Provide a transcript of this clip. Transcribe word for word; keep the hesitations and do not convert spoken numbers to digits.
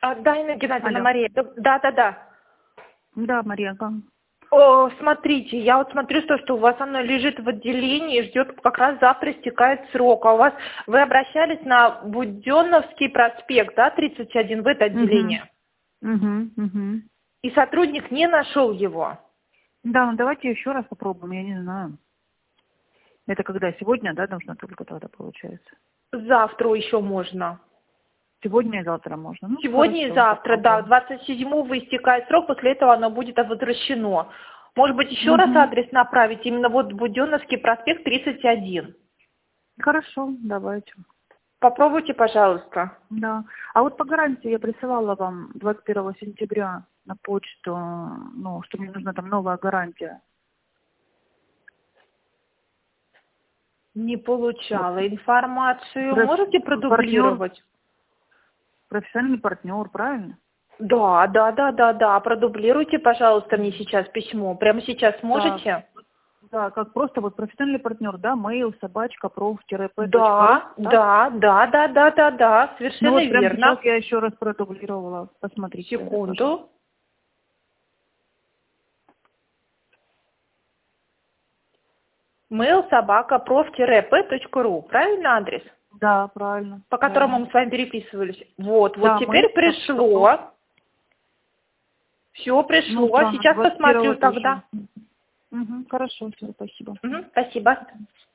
А, да, Инна Геннадьевна, Алло. Мария. Да, да, да. Да, Мария, как? О, смотрите, я вот смотрю, что, что у вас оно лежит в отделении и ждет, как раз завтра истекает срок. А у вас, вы обращались на Буденновский проспект, да, тридцать один, в это Угу. отделение? Угу, угу. И сотрудник не нашел его. Да, ну давайте еще раз попробуем, я не знаю. Это когда? Сегодня, да, должно только тогда получается? Завтра еще можно. Сегодня и завтра можно. Ну, Сегодня и хорошо, завтра, да, попробуем. двадцать седьмого истекает срок, после этого оно будет возвращено. Может быть, еще раз Угу. адрес направить, именно вот Буденновский проспект тридцать один. Хорошо, давайте. Попробуйте, пожалуйста. Да. А вот по гарантии я присылала вам двадцать первого сентября на почту, ну, что мне нужна там новая гарантия. Не Вот. получала информацию. Можете Проф- Партнер, продублировать? профессиональный партнер, правильно? Да, да, да, да, да. Продублируйте, пожалуйста, мне сейчас письмо. Прямо сейчас Так. можете? Да, как просто вот профессиональный партнер, да, mail, собачка, проф пэ точка ру, Да, так? да, да, да, да, да, да, Ну совершенно вот прямо сейчас верно. я еще раз продублировала. Посмотрите, пожалуйста. Секунду. mail собака проф пэ точка ру. Правильно адрес? Да, правильно, По которому правильно. мы с вами переписывались. Вот, вот Да, mail, теперь собачка, проф. пришло. Все Ну, пришло. странно, Сейчас двадцать первого посмотрю тоже. тогда. Угу, хорошо, все, спасибо. Мгм, спасибо.